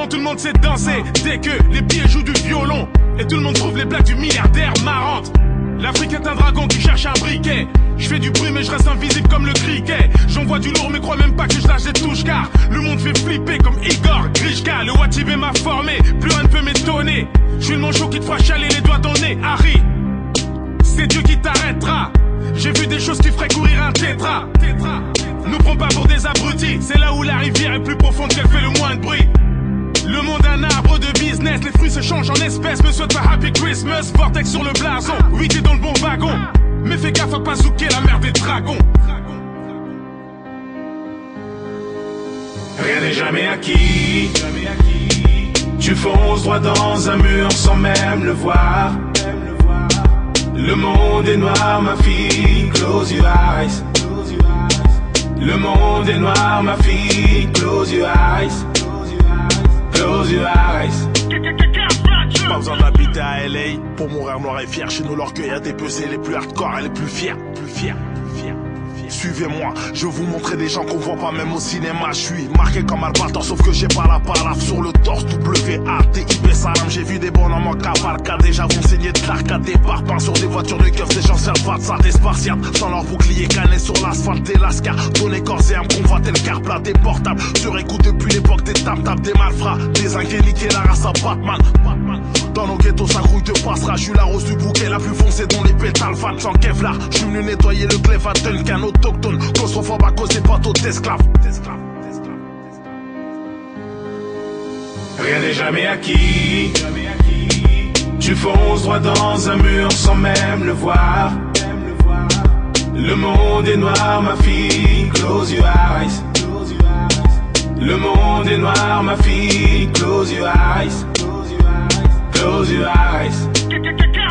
Maintenant tout le monde sait danser dès que les pieds jouent du violon. Et tout le monde trouve les blagues du milliardaire marrantes. L'Afrique est un dragon qui cherche un briquet. Je fais du bruit mais je reste invisible comme le criquet. J'envoie du lourd mais crois même pas que je lâche des touches car le monde fait flipper comme Igor Grishka. Le Watibé m'a formé, plus rien ne peut m'étonner. Je suis le manchot qui te fera chialer les doigts dans le nez. Harry, c'est Dieu qui t'arrêtera. J'ai vu des choses qui feraient courir un tétra. Nous prends pas pour des abrutis. C'est là où la rivière est plus profonde qu'elle fait le moins de bruit. Le monde un arbre de business, les fruits se changent en espèces. Me souhaite pas Happy Christmas, Vortex sur le blason. Oui t'es dans le bon wagon, mais fais gaffe à pas zouker la mère des dragons. Rien n'est jamais acquis. Tu fonces droit dans un mur sans même le voir. Le monde est noir ma fille, close your eyes. Le monde est noir ma fille, close your eyes. Close your eyes. Pas besoin d'habiter à LA pour mourir noir et fier. Chez nous l'orgueil a dépecé les plus hardcore et les plus fiers. Suivez-moi, je vais vous montrer des gens qu'on voit pas même au cinéma. Je suis marqué comme Albator, sauf que j'ai pas la paraf sur le torse. W-A-T-I-B salam, j'ai vu des bonhommes en cavalcade. Déjà vont saigner de l'arcade, des parpaings sur des voitures de keufs. Des gens servent pas de ça, des spartiates sans leur bouclier canet sur l'asphalte. Des lascars, donner corps et âme, convoiter le car plat. Des portables, sur écoute depuis l'époque des tap-tap. Des malfrats, des ingéniés, la race à Batman. Dans nos ghettos, ça grouille de passera. Je suis la rose du bouquet, la plus foncée dont les pétales fat sans Kevlar. Je suis venu nettoyer le clef à Duncan, autochtone. Claustrophobe à cause des bateaux d'esclaves. Rien n'est jamais acquis. Tu fonces droit dans un mur sans même le voir. Le monde est noir ma fille, close your eyes. Le monde est noir ma fille, close your eyes. Close your eyes.